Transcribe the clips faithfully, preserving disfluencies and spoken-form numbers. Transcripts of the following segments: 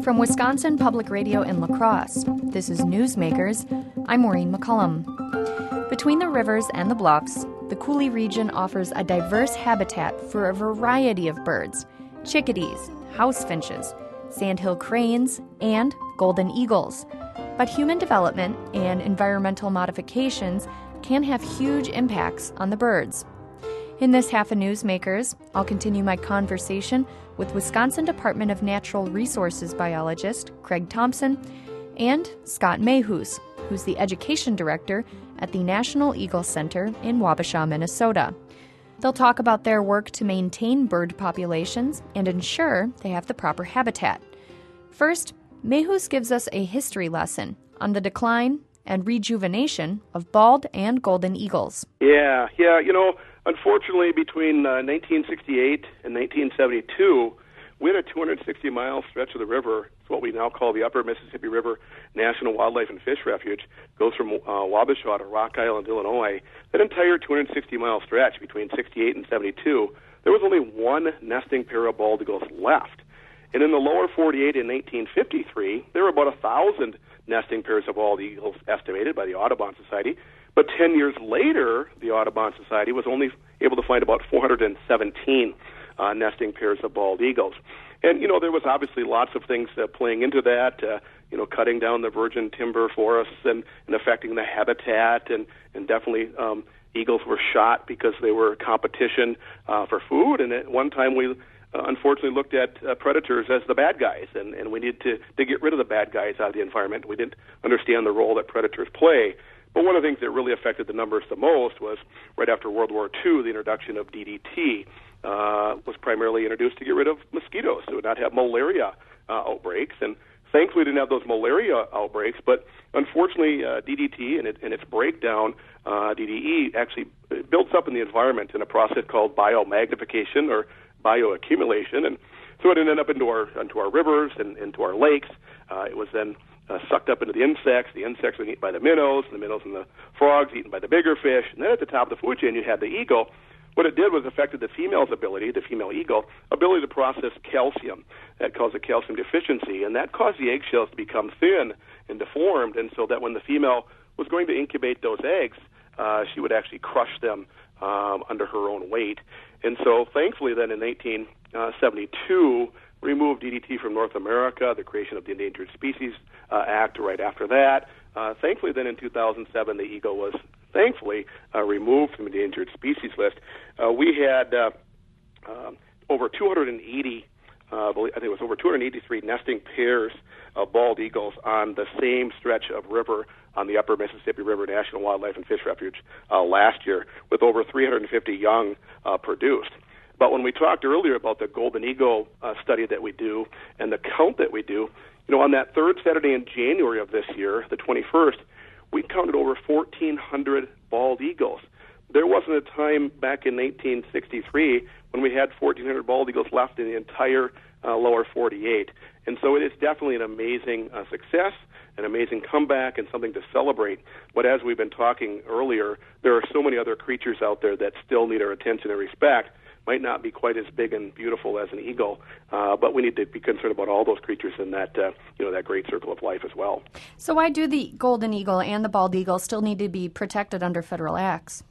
From Wisconsin Public Radio in La Crosse, this is Newsmakers. I'm Maureen McCullum. Between the rivers and the bluffs, the Coulee region offers a diverse habitat for a variety of birds: chickadees, house finches, sandhill cranes, and golden eagles. But human development and environmental modifications can have huge impacts on the birds. In this half of Newsmakers, I'll continue my conversation with Wisconsin Department of Natural Resources biologist Craig Thompson and Scott Mayhus, who's the education director at the National Eagle Center in Wabasha, Minnesota. They'll talk about their work to maintain bird populations and ensure they have the proper habitat. First, Mayhus gives us a history lesson on the decline and rejuvenation of bald and golden eagles. Yeah, yeah, you know, unfortunately, between uh, nineteen sixty-eight and nineteen seventy-two, we had a two hundred sixty mile stretch of the river. It's what we now call the Upper Mississippi River National Wildlife and Fish Refuge. It goes from uh, Wabasha to Rock Island, Illinois. That entire two hundred sixty mile stretch between sixty-eight and seventy-two, there was only one nesting pair of bald eagles left. And in the lower forty-eight in nineteen fifty-three, there were about one thousand nesting pairs of bald eagles estimated by the Audubon Society. But ten years later, the Audubon Society was only able to find about four hundred seventeen uh, nesting pairs of bald eagles. And, you know, there was obviously lots of things uh, playing into that, uh, you know, cutting down the virgin timber forests and, and affecting the habitat. And, and definitely um, eagles were shot because they were competition uh, for food. And at one time we Uh, unfortunately looked at uh, predators as the bad guys, and, and we needed to, to get rid of the bad guys out of the environment. We didn't understand the role that predators play. But one of the things that really affected the numbers the most was right after World War Two, the introduction of D D T uh, was primarily introduced to get rid of mosquitoes, so would not have malaria uh, outbreaks. And thankfully, we didn't have those malaria outbreaks, but unfortunately, uh, D D T and, it, and its breakdown, uh, D D E, actually builds up in the environment in a process called biomagnification or bioaccumulation, and so it ended up into our into our rivers and into our lakes. Uh, it was then uh, sucked up into the insects. The insects were eaten by the minnows, and the minnows and the frogs eaten by the bigger fish. And then at the top of the food chain, you had the eagle. What it did was affected the female's ability, the female eagle, ability to process calcium. That caused a calcium deficiency, and that caused the eggshells to become thin and deformed, and so that when the female was going to incubate those eggs, uh, she would actually crush them um, under her own weight. And so, thankfully, then in nineteen seventy-two, removed D D T from North America, the creation of the Endangered Species uh, Act right after that. Uh, thankfully, then in two thousand seven, the eagle was, thankfully, uh, removed from the endangered species list. Uh, we had uh, uh, over two hundred eighty, uh, I think it was over two hundred eighty-three nesting pairs of bald eagles on the same stretch of river on the Upper Mississippi River National Wildlife and Fish Refuge uh, last year, with over three hundred fifty young uh, produced. But when we talked earlier about the golden eagle uh, study that we do and the count that we do, you know, on that third Saturday in January of this year, the twenty-first, we counted over fourteen hundred bald eagles. There wasn't a time back in nineteen sixty-three when we had fourteen hundred bald eagles left in the entire uh, lower forty-eight. And so it is definitely an amazing uh, success, an amazing comeback, and something to celebrate. But as we've been talking earlier, there are so many other creatures out there that still need our attention and respect. Might not be quite as big and beautiful as an eagle, uh, but we need to be concerned about all those creatures in that, uh, you know, that great circle of life as well. So why do the golden eagle and the bald eagle still need to be protected under federal acts?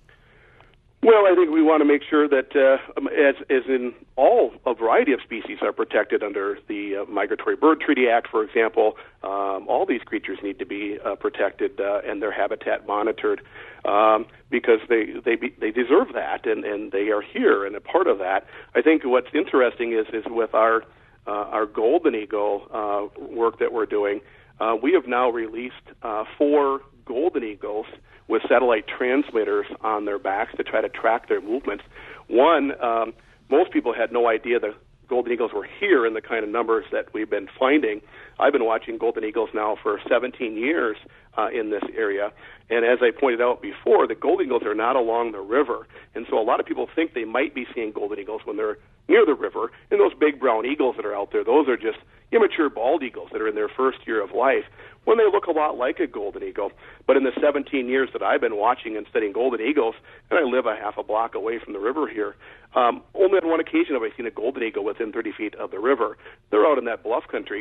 Well, I think we want to make sure that, uh, as, as in all, a variety of species are protected under the uh, Migratory Bird Treaty Act, for example. Um, all these creatures need to be uh, protected uh, and their habitat monitored um, because they they be, they deserve that, and, and they are here and a part of that. I think what's interesting is is with our uh, our golden eagle uh, work that we're doing, uh, we have now released uh, four golden eagles with satellite transmitters on their backs to try to track their movements. One, um, most people had no idea the golden eagles were here in the kind of numbers that we've been finding. I've been watching golden eagles now for seventeen years uh, in this area, and as I pointed out before, the golden eagles are not along the river, and so a lot of people think they might be seeing golden eagles when they're near the river, and those big brown eagles that are out there, those are just immature bald eagles that are in their first year of life, when they look a lot like a golden eagle. But in the seventeen years that I've been watching and studying golden eagles, and I live a half a block away from the river here, um, only on one occasion have I seen a golden eagle within thirty feet of the river. They're out in that bluff country.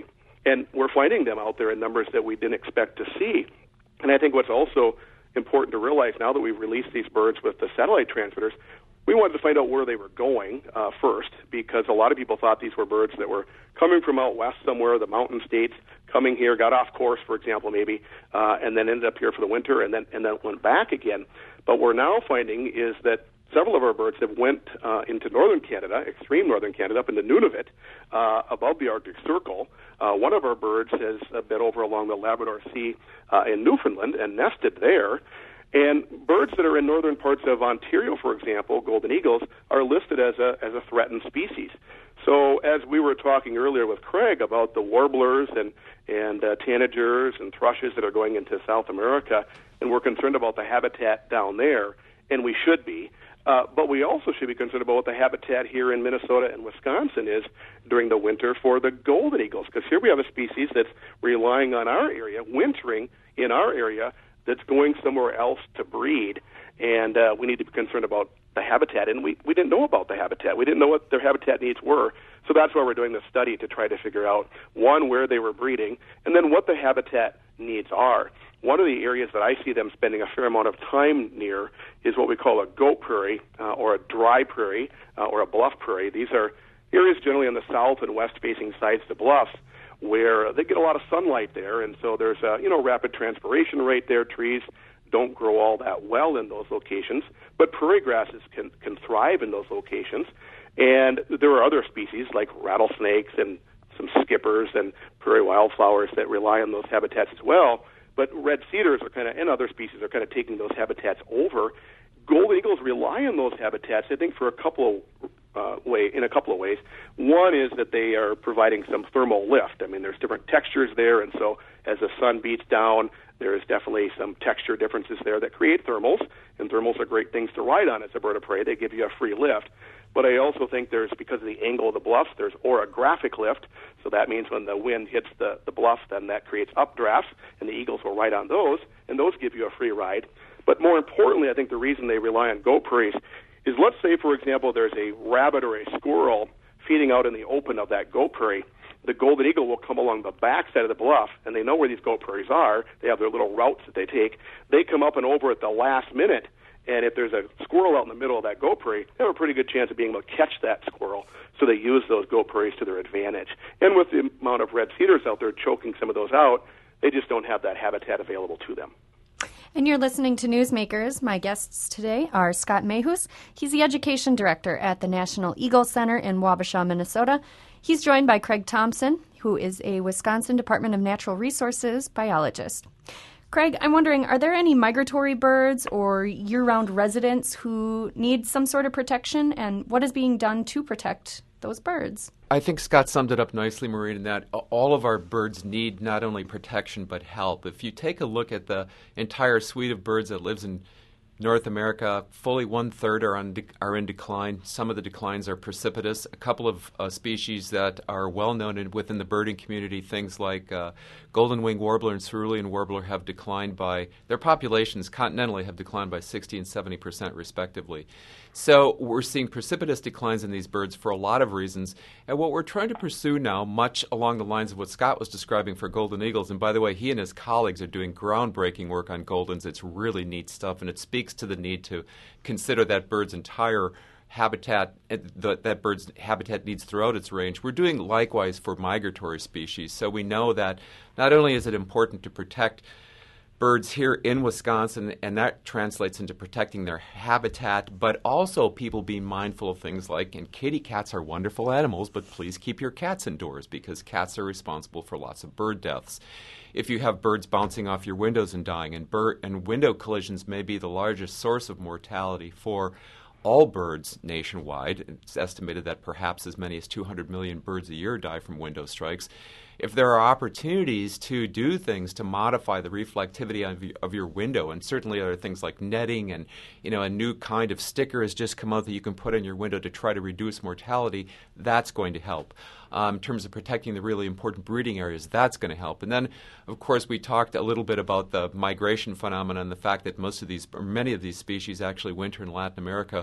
And we're finding them out there in numbers that we didn't expect to see. And I think what's also important to realize now that we've released these birds with the satellite transmitters, we wanted to find out where they were going uh, first, because a lot of people thought these were birds that were coming from out west somewhere, the mountain states, coming here, got off course, for example, maybe, uh, and then ended up here for the winter and then and then went back again. But what we're now finding is that several of our birds have went uh, into northern Canada, extreme northern Canada, up into Nunavut, uh, above the Arctic Circle. Uh, one of our birds has uh, been over along the Labrador Sea uh, in Newfoundland and nested there. And birds that are in northern parts of Ontario, for example, golden eagles, are listed as a as a threatened species. So as we were talking earlier with Craig about the warblers and and uh, tanagers and thrushes that are going into South America, and we're concerned about the habitat down there, and we should be. Uh, but we also should be concerned about what the habitat here in Minnesota and Wisconsin is during the winter for the golden eagles, because here we have a species that's relying on our area, wintering in our area, that's going somewhere else to breed, and uh, we need to be concerned about the habitat. And we, we didn't know about the habitat. We didn't know what their habitat needs were. So that's why we're doing this study, to try to figure out, one, where they were breeding, and then what the habitat needs are. One of the areas that I see them spending a fair amount of time near is what we call a goat prairie, uh, or a dry prairie, uh, or a bluff prairie. These are areas generally on the south and west-facing sides of the bluffs, where they get a lot of sunlight there, and so there's a you know rapid transpiration rate there. Trees don't grow all that well in those locations, but prairie grasses can can thrive in those locations. And there are other species like rattlesnakes and some skippers and prairie wildflowers that rely on those habitats as well. But red cedars are kind of, and other species are kind of taking those habitats over. Golden eagles rely on those habitats, I think, for a couple of uh, way in a couple of ways. One is that they are providing some thermal lift. I mean, there's different textures there, and so as the sun beats down, there is definitely some texture differences there that create thermals, and thermals are great things to ride on as a bird of prey. They give you a free lift. But I also think there's, because of the angle of the bluffs, there's orographic lift. So that means when the wind hits the, the bluff, then that creates updrafts, and the eagles will ride on those, and those give you a free ride. But more importantly, I think the reason they rely on goat prairies is, let's say, for example, there's a rabbit or a squirrel feeding out in the open of that goat prairie. The golden eagle will come along the back side of the bluff, and they know where these goat prairies are. They have their little routes that they take. They come up and over at the last minute, and if there's a squirrel out in the middle of that goat prairie, they have a pretty good chance of being able to catch that squirrel, so they use those goat prairies to their advantage. And with the amount of red cedars out there choking some of those out, they just don't have that habitat available to them. And you're listening to Newsmakers. My guests today are Scott Mayhus. He's the Education Director at the National Eagle Center in Wabasha, Minnesota. He's joined by Craig Thompson, who is a Wisconsin Department of Natural Resources biologist. Craig, I'm wondering, are there any migratory birds or year-round residents who need some sort of protection, and what is being done to protect those birds? I think Scott summed it up nicely, Maureen, in that all of our birds need not only protection but help. If you take a look at the entire suite of birds that lives in North America, fully one-third are, on de- are in decline. Some of the declines are precipitous. A couple of uh, species that are well-known in, within the birding community, things like uh, golden-winged warbler and cerulean warbler, have declined by, their populations continentally have declined by sixty and seventy percent respectively. So we're seeing precipitous declines in these birds for a lot of reasons. And what we're trying to pursue now, much along the lines of what Scott was describing for golden eagles, and by the way, he and his colleagues are doing groundbreaking work on goldens. It's really neat stuff, and it speaks to the need to consider that bird's entire habitat, the, that bird's habitat needs throughout its range. We're doing likewise for migratory species. So we know that not only is it important to protect birds here in Wisconsin, and that translates into protecting their habitat, but also people being mindful of things like, and kitty cats are wonderful animals, but please keep your cats indoors because cats are responsible for lots of bird deaths. If you have birds bouncing off your windows and dying, and, bird, and window collisions may be the largest source of mortality for all birds nationwide. It's estimated that perhaps as many as two hundred million birds a year die from window strikes. If there are opportunities to do things to modify the reflectivity of your, of your window, and certainly there are things like netting, and you know a new kind of sticker has just come out that you can put on your window to try to reduce mortality, that's going to help. Um, in terms of protecting the really important breeding areas, that's going to help. And then, of course, we talked a little bit about the migration phenomenon, the fact that most of these, or many of these species actually winter in Latin America.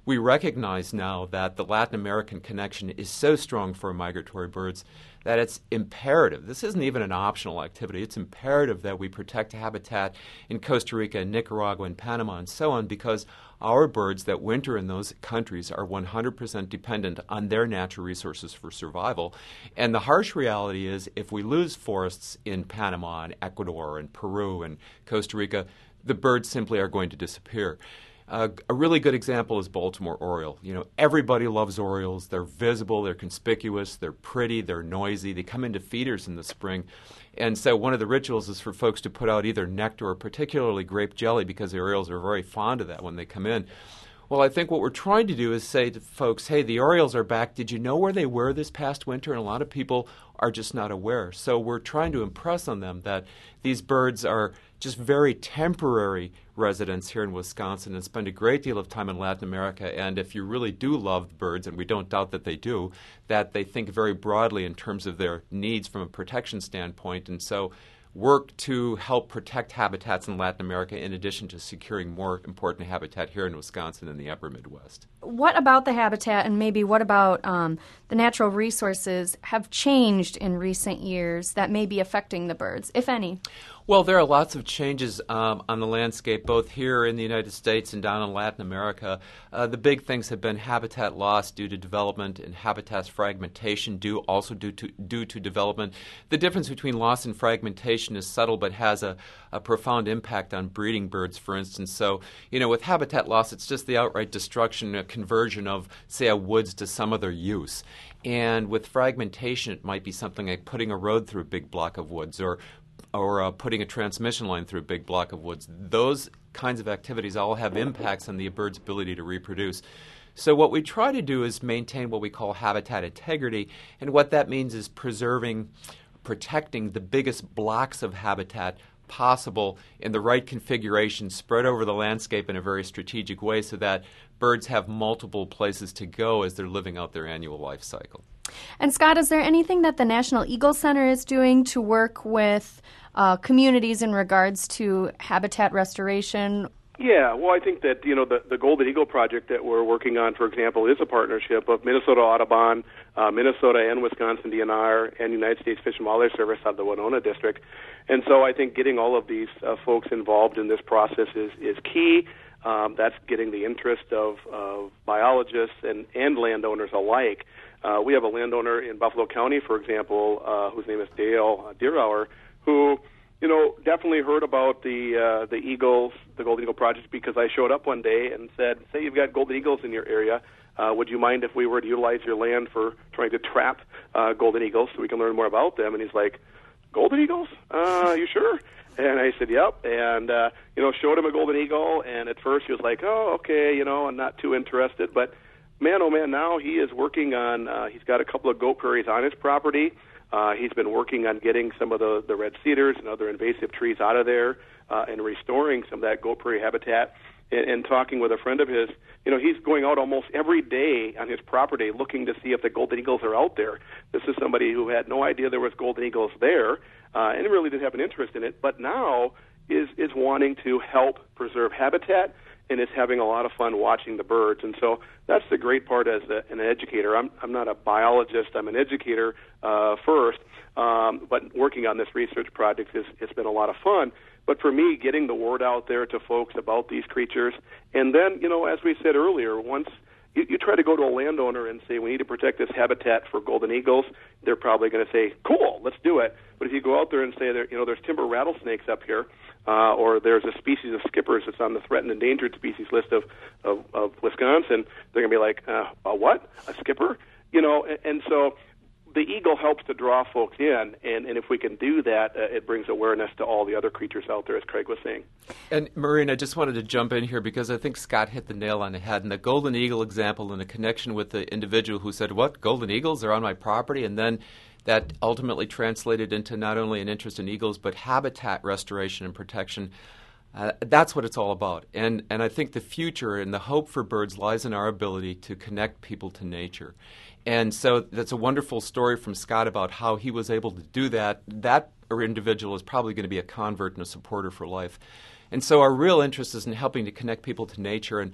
we recognize now that the Latin American connection is so strong for migratory birds that it's imperative. This isn't even an optional activity. It's imperative that we protect habitat in Costa Rica, Nicaragua, and Panama, and so on, because our birds that winter in those countries are one hundred percent dependent on their natural resources for survival. And the harsh reality is if we lose forests in Panama and Ecuador and Peru and Costa Rica, the birds simply are going to disappear. Uh, a really good example is Baltimore Oriole. You know, everybody loves orioles. They're visible, they're conspicuous, they're pretty, they're noisy. They come into feeders in the spring. And so one of the rituals is for folks to put out either nectar or particularly grape jelly, because the orioles are very fond of that when they come in. Well, I think what we're trying to do is say to folks, hey, the orioles are back. Did you know where they were this past winter? And a lot of people are just not aware. So we're trying to impress on them that these birds are just very temporary residents here in Wisconsin and spend a great deal of time in Latin America. And if you really do love birds, and we don't doubt that they do, that they think very broadly in terms of their needs from a protection standpoint. And so work to help protect habitats in Latin America in addition to securing more important habitat here in Wisconsin and the upper Midwest. What about the habitat, and maybe what about um, the natural resources have changed in recent years that may be affecting the birds, if any? Well, there are lots of changes um, on the landscape, both here in the United States and down in Latin America. Uh, the big things have been habitat loss due to development and habitat fragmentation due also due to due to development. The difference between loss and fragmentation is subtle, but has a, a profound impact on breeding birds, for instance. So, you know, with habitat loss, it's just the outright destruction, a conversion of, say, a woods to some other use. And with fragmentation, it might be something like putting a road through a big block of woods, or or uh, putting a transmission line through a big block of woods. Those kinds of activities all have impacts on the bird's ability to reproduce. So what we try to do is maintain what we call habitat integrity, and what that means is preserving, protecting the biggest blocks of habitat possible in the right configuration, spread over the landscape in a very strategic way so that birds have multiple places to go as they're living out their annual life cycle. And Scott, is there anything that the National Eagle Center is doing to work with uh, communities in regards to habitat restoration? Yeah, well, I think that, you know, the, the Golden Eagle project that we're working on, for example, is a partnership of Minnesota Audubon, uh, Minnesota and Wisconsin D N R, and United States Fish and Wildlife Service out of the Winona District. And so I think getting all of these uh, folks involved in this process is, is key. Um, that's getting the interest of, of biologists and, and landowners alike. Uh, we have a landowner in Buffalo County, for example, uh, whose name is Dale Deerauer, who, you know, definitely heard about the uh, the eagles, the Golden Eagle Project, because I showed up one day and said, say you've got golden eagles in your area, uh, would you mind if we were to utilize your land for trying to trap uh, golden eagles so we can learn more about them? And he's like, golden eagles? Uh, you sure? And I said, yep. And, uh, you know, showed him a golden eagle, and at first he was like, oh, okay, you know, I'm not too interested. But, man, oh, man, now he is working on, uh, he's got a couple of goat prairies on his property. Uh, he's been working on getting some of the, the red cedars and other invasive trees out of there uh, and restoring some of that goat prairie habitat. And, and talking with a friend of his, you know, he's going out almost every day on his property looking to see if the golden eagles are out there. This is somebody who had no idea there was golden eagles there uh, and really didn't have an interest in it, but now is, is wanting to help preserve habitat and is having a lot of fun watching the birds. And so that's the great part as a, an educator. I'm, I'm not a biologist. I'm an educator uh, first, um, but working on this research project has it's been a lot of fun. But for me, getting the word out there to folks about these creatures, and then, you know, as we said earlier, once you, you try to go to a landowner and say, we need to protect this habitat for golden eagles, they're probably going to say, cool, let's do it. But if you go out there and say, there, you know, there's timber rattlesnakes up here, uh, or there's a species of skippers that's on the threatened endangered species list of, of, of Wisconsin, they're going to be like, uh, a what? A skipper? You know, and, and so the eagle helps to draw folks in, and, and if we can do that, uh, it brings awareness to all the other creatures out there, as Craig was saying. And, Maureen, I just wanted to jump in here because I think Scott hit the nail on the head. And the golden eagle example and the connection with the individual who said, what, golden eagles are on my property? And then that ultimately translated into not only an interest in eagles, but habitat restoration and protection. Uh, that's what it's all about. And, and I think the future and the hope for birds lies in our ability to connect people to nature. And so that's a wonderful story from Scott about how he was able to do that. That individual is probably going to be a convert and a supporter for life. And so our real interest is in helping to connect people to nature. And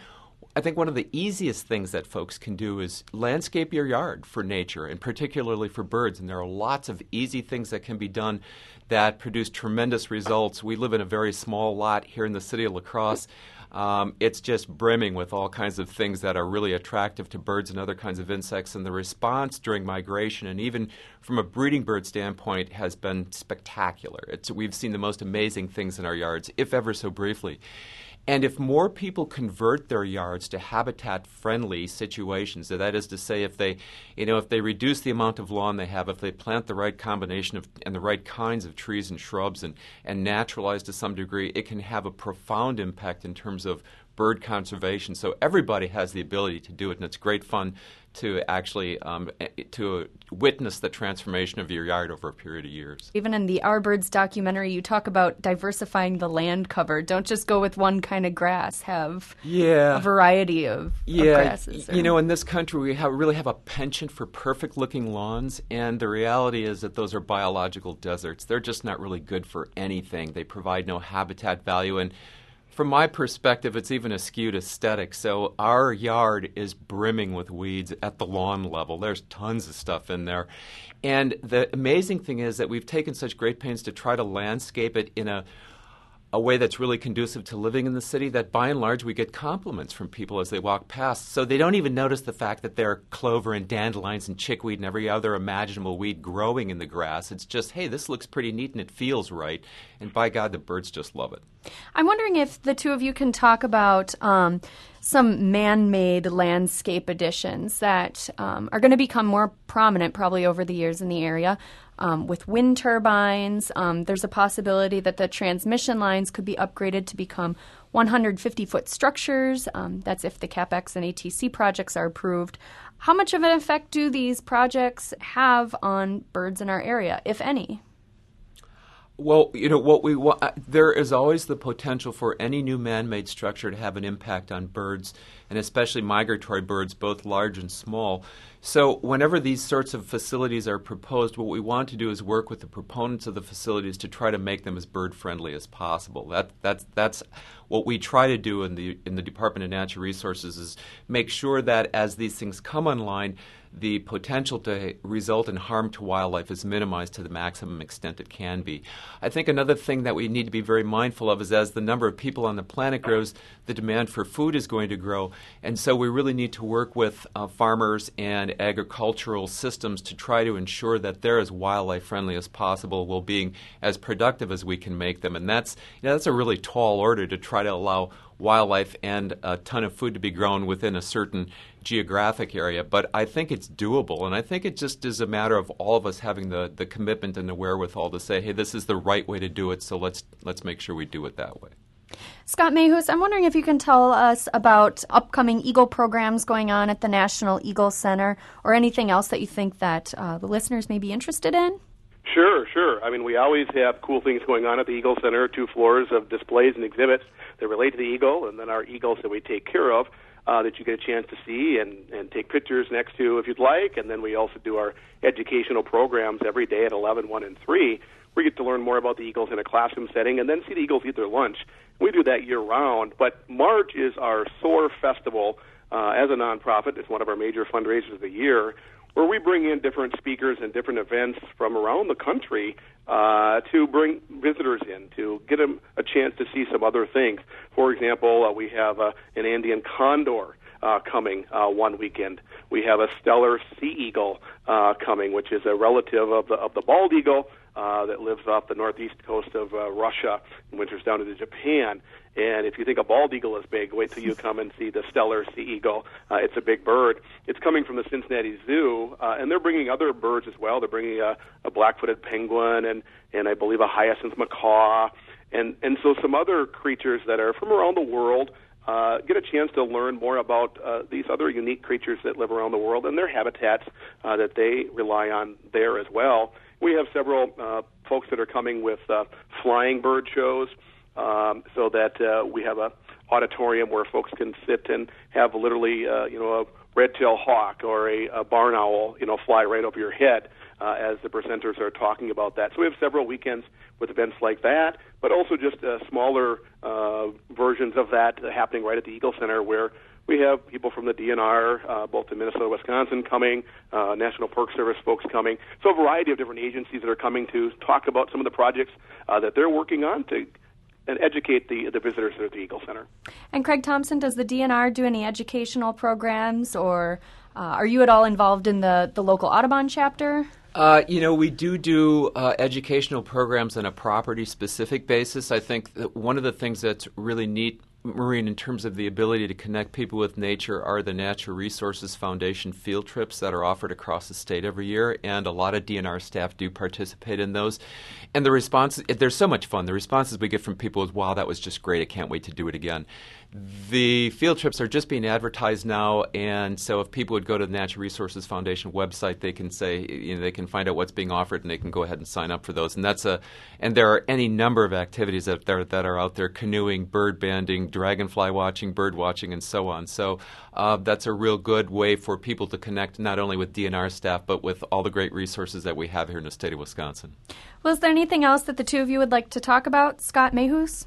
I think one of the easiest things that folks can do is landscape your yard for nature, and particularly for birds. And there are lots of easy things that can be done that produce tremendous results. We live in a very small lot here in the city of La Crosse. Um, it's just brimming with all kinds of things that are really attractive to birds and other kinds of insects. And the response during migration, and even from a breeding bird standpoint, has been spectacular. It's, we've seen the most amazing things in our yards, if ever so briefly. And if more people convert their yards to habitat-friendly situations, so that is to say, if they, you know, if they reduce the amount of lawn they have, if they plant the right combination of and the right kinds of trees and shrubs, and, and naturalize to some degree, it can have a profound impact in terms of bird conservation. So everybody has the ability to do it, and it's great fun to actually um, to witness the transformation of your yard over a period of years. Even in the Our Birds documentary, you talk about diversifying the land cover. Don't just go with one kind of grass. Have yeah. a variety of, yeah. of grasses. Or... You know, in this country, we have, really have a penchant for perfect-looking lawns, and the reality is that those are biological deserts. They're just not really good for anything. They provide no habitat value, and from my perspective, it's even a skewed aesthetic. So our yard is brimming with weeds at the lawn level. There's tons of stuff in there. And the amazing thing is that we've taken such great pains to try to landscape it in a a way that's really conducive to living in the city, that by and large we get compliments from people as they walk past. So they don't even notice the fact that there are clover and dandelions and chickweed and every other imaginable weed growing in the grass. It's just, hey, this looks pretty neat and it feels right. And by God, the birds just love it. I'm wondering if the two of you can talk about um, some man-made landscape additions that um, are going to become more prominent probably over the years in the area. Um, with wind turbines, um, there's a possibility that the transmission lines could be upgraded to become one hundred fifty foot structures. Um, that's if the CapEx and A T C projects are approved. How much of an effect do these projects have on birds in our area, if any? Well, you know, what we want, there is always the potential for any new man-made structure to have an impact on birds, and especially migratory birds, both large and small. So whenever these sorts of facilities are proposed, what we want to do is work with the proponents of the facilities to try to make them as bird-friendly as possible. That, that's, that's what we try to do in the, in the Department of Natural Resources, is make sure that as these things come online, the potential to result in harm to wildlife is minimized to the maximum extent it can be. I think another thing that we need to be very mindful of is as the number of people on the planet grows, the demand for food is going to grow. And so we really need to work with uh, farmers and agricultural systems to try to ensure that they're as wildlife friendly as possible while being as productive as we can make them. And that's, you know, that's a really tall order to try to allow wildlife and a ton of food to be grown within a certain geographic area. But I think it's doable, and I think it just is a matter of all of us having the, the commitment and the wherewithal to say, hey, this is the right way to do it, so let's let's make sure we do it that way. Scott Mayhus, I'm wondering if you can tell us about upcoming Eagle programs going on at the National Eagle Center, or anything else that you think that uh, the listeners may be interested in. Sure, sure. I mean, we always have cool things going on at the Eagle Center, two floors of displays and exhibits that relate to the eagle, and then our eagles that we take care of uh, that you get a chance to see and, and take pictures next to if you'd like. And then we also do our educational programs every day at eleven, one, and three. We get to learn more about the eagles in a classroom setting and then see the eagles eat their lunch. We do that year-round, but March is our SOAR Festival uh, as a nonprofit. It's one of our major fundraisers of the year, where we bring in different speakers and different events from around the country uh, to bring visitors in, to get them a chance to see some other things. For example, uh, we have uh, an Andean condor uh, coming uh, one weekend. We have a Steller sea eagle uh, coming, which is a relative of the, of the bald eagle uh, that lives off the northeast coast of uh, Russia and winters down into Japan. And if you think a bald eagle is big, wait till you come and see the Steller sea eagle. Uh, it's a big bird. It's coming from the Cincinnati Zoo, uh, and they're bringing other birds as well. They're bringing a, a black-footed penguin and, and I believe a hyacinth macaw, and, and so some other creatures that are from around the world uh, get a chance to learn more about uh, these other unique creatures that live around the world and their habitats uh, that they rely on there as well. We have several uh, folks that are coming with uh, flying bird shows. Um, so that uh, we have a auditorium where folks can sit and have literally, uh, you know, a red-tailed hawk or a, a barn owl, you know, fly right over your head uh, as the presenters are talking about that. So we have several weekends with events like that, but also just uh, smaller uh, versions of that happening right at the Eagle Center where we have people from the D N R, uh, both in Minnesota, Wisconsin, coming, uh, National Park Service folks coming. So a variety of different agencies that are coming to talk about some of the projects uh, that they're working on to and educate the, the visitors at the Eagle Center. And Craig Thompson, does the D N R do any educational programs, or uh, are you at all involved in the, the local Audubon chapter? Uh, you know, we do do uh, educational programs on a property-specific basis. I think that one of the things that's really neat, Maureen, in terms of the ability to connect people with nature are the Natural Resources Foundation field trips that are offered across the state every year, and a lot of D N R staff do participate in those. And the response, they're so much fun. The responses we get from people is, wow, that was just great. I can't wait to do it again. The field trips are just being advertised now, and so if people would go to the Natural Resources Foundation website, they can say, you know, they can find out what's being offered, and they can go ahead and sign up for those. And that's a, and there are any number of activities that there that are out there: canoeing, bird banding, dragonfly watching, bird watching, and so on. So uh, that's a real good way for people to connect not only with D N R staff, but with all the great resources that we have here in the state of Wisconsin. Well, is there anything else that the two of you would like to talk about, Scott Mayhus?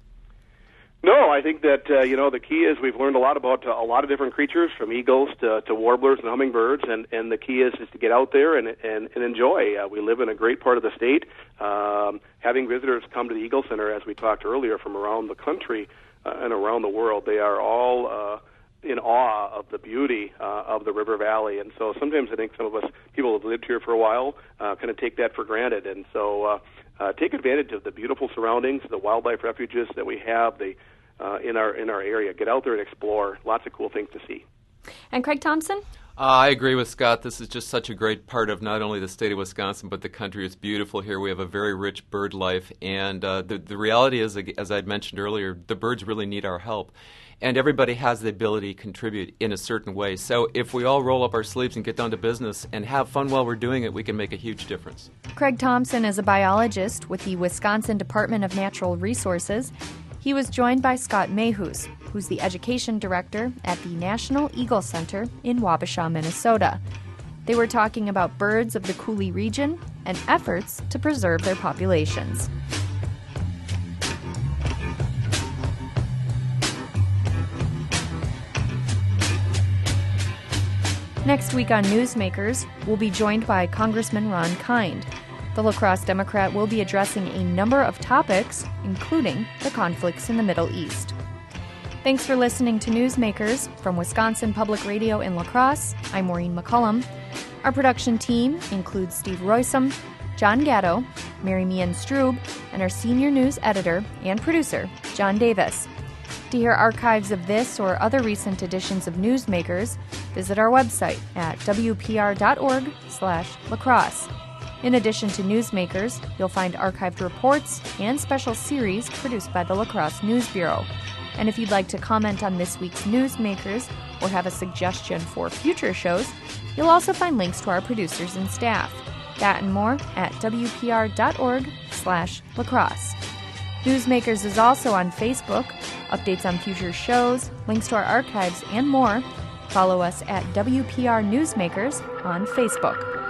No, I think that, uh, you know, the key is we've learned a lot about uh, a lot of different creatures, from eagles to, to warblers and hummingbirds, and, and the key is, is to get out there and, and, and enjoy. Uh, we live in a great part of the state. Um, having visitors come to the Eagle Center, as we talked earlier, from around the country uh, and around the world, they are all uh, in awe of the beauty uh, of the river valley. And so sometimes I think some of us, people who have lived here for a while, uh, kind of take that for granted. And so uh, uh, take advantage of the beautiful surroundings, the wildlife refuges that we have, the Uh, in our in our area. Get out there and explore. Lots of cool things to see. And Craig Thompson? Uh, I agree with Scott. This is just such a great part of not only the state of Wisconsin, but the country. It's beautiful here. We have a very rich bird life. And uh, the, the reality is, as I'd mentioned earlier, the birds really need our help. And everybody has the ability to contribute in a certain way. So if we all roll up our sleeves and get down to business and have fun while we're doing it, we can make a huge difference. Craig Thompson is a biologist with the Wisconsin Department of Natural Resources. He was joined by Scott Mayhus, who's the education director at the National Eagle Center in Wabasha, Minnesota. They were talking about birds of the Coulee region and efforts to preserve their populations. Next week on Newsmakers, we'll be joined by Congressman Ron Kind. The La Crosse Democrat will be addressing a number of topics, including the conflicts in the Middle East. Thanks for listening to Newsmakers from Wisconsin Public Radio in La Crosse. I'm Maureen McCullum. Our production team includes Steve Roysum, John Gatto, Mary Meehan Strube, and our senior news editor and producer, John Davis. To hear archives of this or other recent editions of Newsmakers, visit our website at w p r dot org slash lacrosse. In addition to Newsmakers, you'll find archived reports and special series produced by the La Crosse News Bureau. And if you'd like to comment on this week's Newsmakers or have a suggestion for future shows, you'll also find links to our producers and staff. That and more at w p r dot org slash lacrosse. Newsmakers is also on Facebook. Updates on future shows, links to our archives, and more. Follow us at W P R Newsmakers on Facebook.